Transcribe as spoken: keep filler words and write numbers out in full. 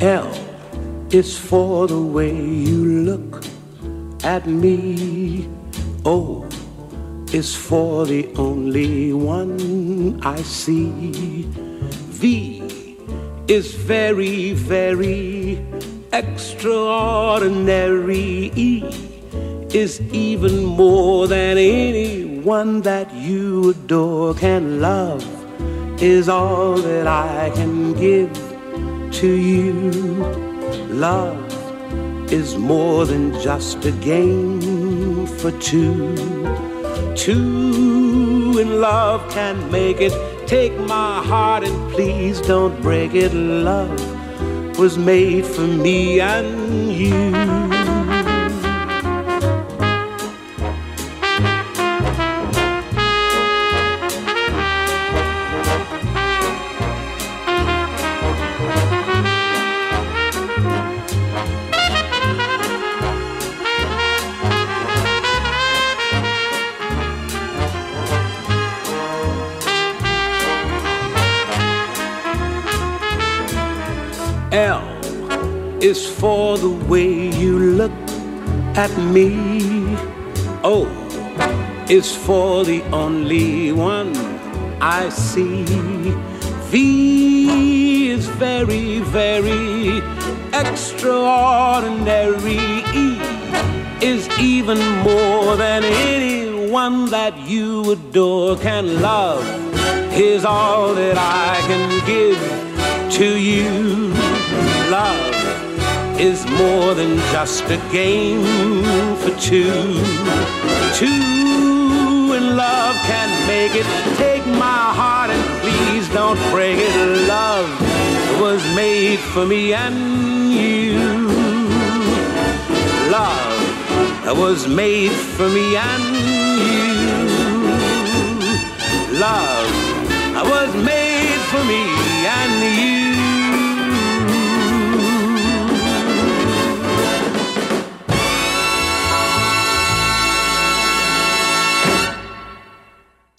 L is for the way you look at me. O is for the only one I see. V is very, very extraordinary. E is even more than anyone that you adore can love. Is all that I can give to you. Love is more than just a game for two. Two in love can make it. Take my heart and please don't break it. Love was made for me and you. L is for the way you look at me. O is for the only one I see. V is very, very extraordinary. E is even more than anyone that you adore can love. Is all that I can give to you. Love is more than just a game for two. Two in love can make it. Take my heart and please don't break it. Love was made for me and you. Love was made for me and you. Love was made for me and you.